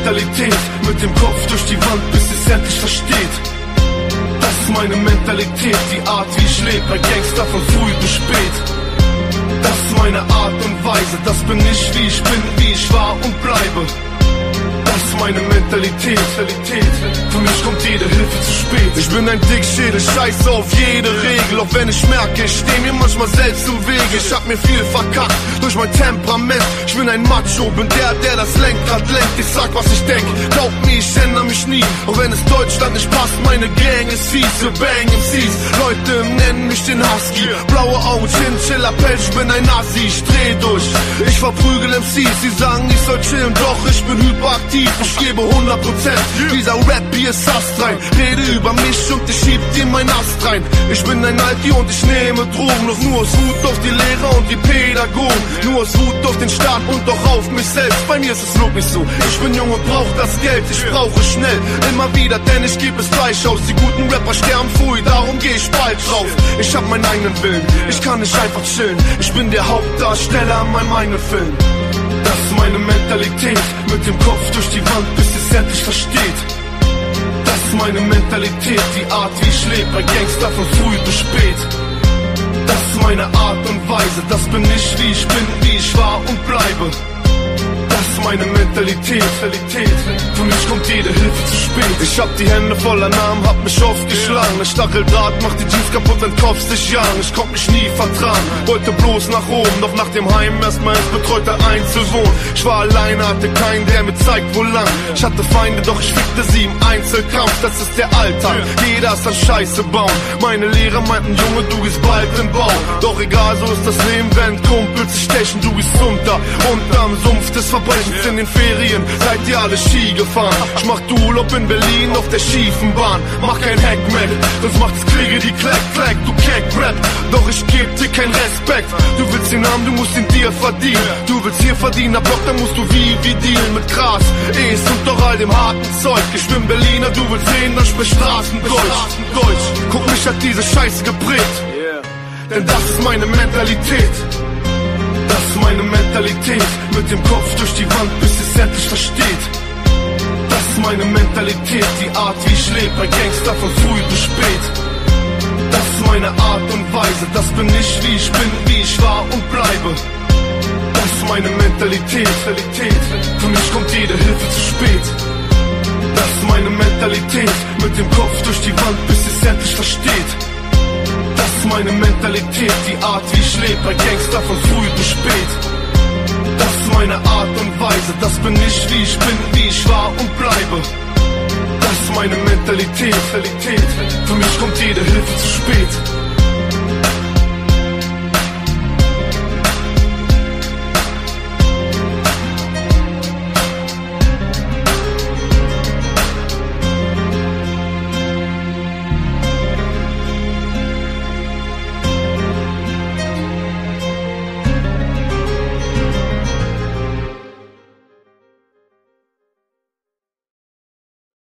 Mentalität, mit dem Kopf durch die Wand, bis es endlich versteht. Das ist meine Mentalität, die Art wie ich lebe, ein Gangster von früh bis spät. Das ist meine Art und Weise, das bin ich, wie ich bin, wie ich war und bleibe. Das ist meine Mentalität, für mich kommt jede Hilfe zu spät. Ich bin ein Dickschädel, scheiße auf jede Regel. Auch wenn ich merke, ich steh mir manchmal selbst im Wege. Ich hab mir viel verkackt durch mein Temperament. Ich bin ein Macho, bin der das Lenkrad lenkt. Ich sag, was ich denk, glaub mir, ich ändere mich nie. Auch wenn es Deutschland nicht passt, meine Gang ist fies. Wir bang MCs, Leute nennen mich den Husky. Blaue Augen, Chinchilla Pelz, ich bin ein Nazi, ich dreh durch. Ich verprügel MCs, sie sagen, ich soll chillen, doch ich bin hyperaktiv. Ich gebe 100%, dieser Rap hier ist astrein. Rede über mich und ich schieb dir mein Ast rein. Ich bin ein Alki und ich nehme Drogen, doch nur aus Wut auf die Lehrer und die Pädagogen. Nur aus Wut auf den Staat und doch auf mich selbst. Bei mir ist es wirklich so, ich bin jung und brauch das Geld. Ich brauche schnell, immer wieder, denn ich gebe es gleich aus. Die guten Rapper sterben früh, darum geh ich bald raus. Ich hab meinen eigenen Willen, ich kann nicht einfach chillen. Ich bin der Hauptdarsteller an meinem eigenen Film. Das ist meine Mentalität, mit dem Kopf durch die Wand, bis es endlich versteht. Das ist meine Mentalität, die Art wie ich lebe, ein Gangster von früh bis spät. Das ist meine Art und Weise, das bin ich, wie ich bin, wie ich war und bleibe. Das ist meine Mentalität, für mich kommt jede Hilfe zu spät. Ich hab die Hände voller Namen, hab mich oft geschlagen. Ein Stacheldraht macht die Jeans kaputt, wenn Kopf sich jagen. Ich konnt mich nie vertragen, wollte bloß nach oben, doch nach dem Heim erstmal ins betreute Einzelwohn. Ich war alleine, hatte keinen, der mir zeigt, wo lang. Ich hatte Feinde, doch ich fickte sie im Einzelkampf. Das ist der Alltag, jeder ist an Scheiße bauen. Meine Lehrer meinten, Junge, du gehst bald im Bau. Doch egal, so ist das Leben, wenn Kumpels sich stechen. Du gehst unterm Sumpf des Verbrechens in den Ferien. Seid ihr alle Ski gefahren? Ich mach Urlaub in Berlin auf der schiefen Bahn. Mach kein Hackmack, sonst macht es Kriege die Klack. Du Kack-Rap, doch ich geb dir keinen Respekt. Du willst den Namen, du musst ihn dir verdienen. Du willst hier verdienen, ab Block, dann musst du wie dealen. Mit Gras, Es und doch all dem harten Zeug. Ich bin Berliner, du willst sehen, dann sprich Straßendeutsch. Guck, mich hat diese Scheiße geprägt, denn das ist meine Mentalität. Das ist meine Mentalität, mit dem Kopf durch die Wand, bis es endlich versteht. Das ist meine Mentalität, die Art wie ich lebe, ein Gangster von früh bis spät. Das ist meine Art und Weise, das bin ich, wie ich bin, wie ich war und bleibe. Das ist meine Mentalität, für mich kommt jede Hilfe zu spät. Das ist meine Mentalität, mit dem Kopf durch die Wand, bis es endlich versteht. Das ist meine Mentalität, die Art wie ich lebe, ein Gangster von früh bis spät. Das ist meine Art und Weise, das bin ich, wie ich bin, wie ich war und bleibe. Das ist meine Mentalität, für mich kommt jede Hilfe zu spät.